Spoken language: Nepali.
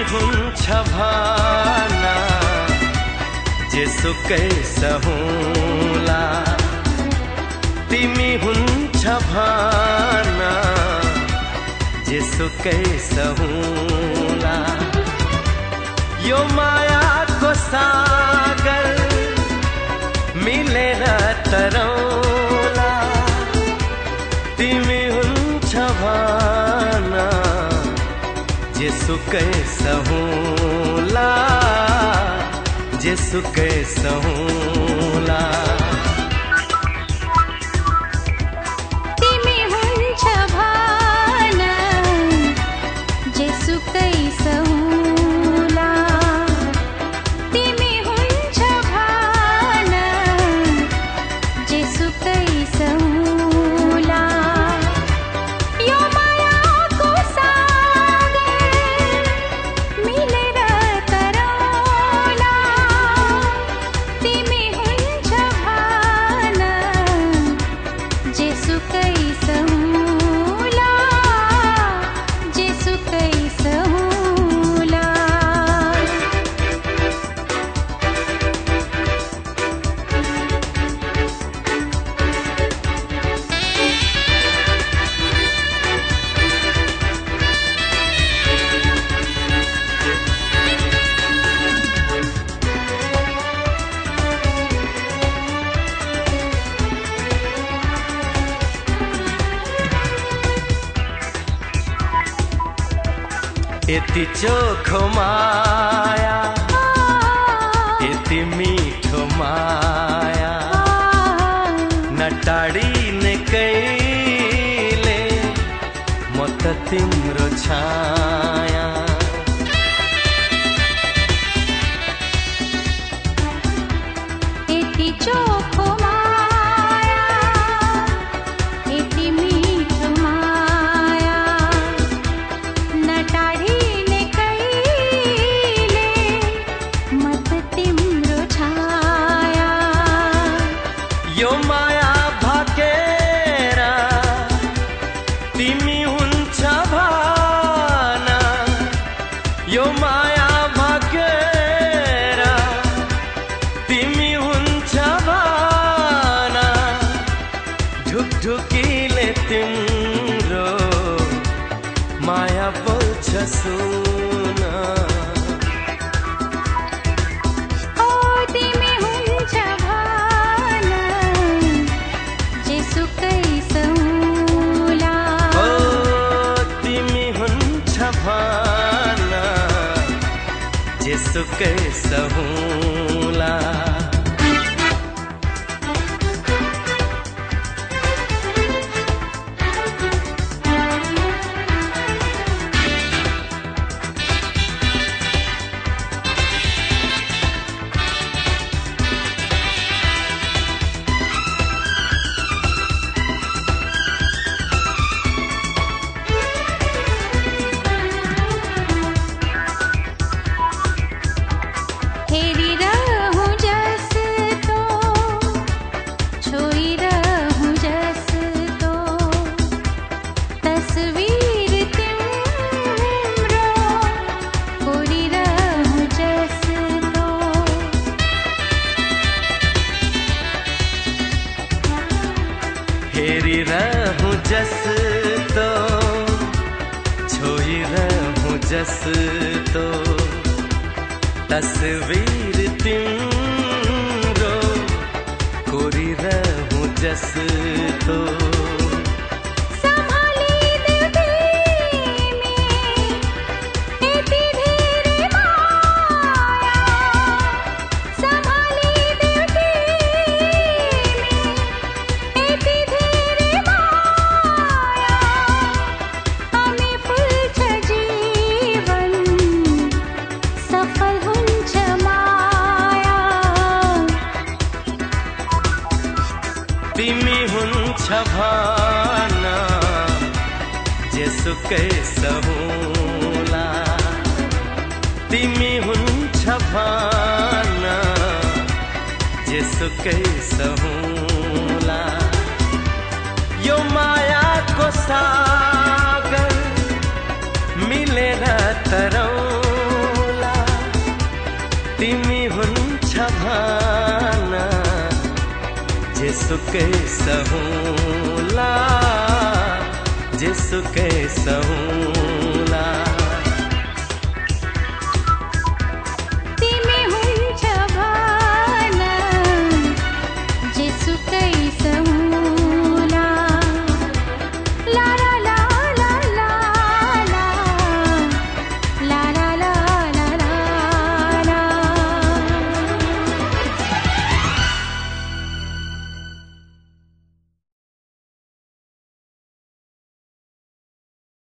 हुन्छ भाना जेसुकै सहुला तिमी हुन्छ भाना जेसुकै सहुला यो मायाको सागर मिलेर तरौला तिमी हुन्छ भाना जेसुकै सहुला जेसुकै सहुला तिमी हुन्छ भाना जेसुकै सहुला तिमी हुन्छ भाना जेसुकै सहुला यो मायाको सागर मिलेर तरौला तिमी हुन्छ भाना जेसुकै सहुला जेसुकै सहुला यति चोखो माया यति मिठो माया नटाडिने कहिले म त तिम्रो छाया यति चोखो माया यति मिठो माया नटाडिने कहिले म त तिम्रो छाया यो माया भाकेर तिमी हुन्छ भाना यो माया भाकेर तिमी हुन्छ भाना ढुकढुकीले तिम्रो माया बोल्छ सुन ओ तिमी हुन्छ भाना जेसुकै सहुला ओ तिमी हुन्छ भाना जेसुकै सहुला हेरिरहूँ जस्तो छोइरहूँ जस्तो तस्वीर तिम्रो कोरिरहूँ जस्तो हेरिरहूँ जस्तो छोइरहूँ जस्तो तस्वीर तिम्रो कोरिरहूँ जस्तो सम्हालिदेऊ तिमी यति धेरै माया सम्हालिदेऊ तिमी यति धेरै माया हामी फुल्छ जीवन सफल हुन्छ माया तिमी हुन्छ भाना जेसुकै सहुला तिमी हुन्छ भाना जेसुकै सहुला यो मायाको सागर मिलेर तरौला जेसुके सहूला जेसुके सहूला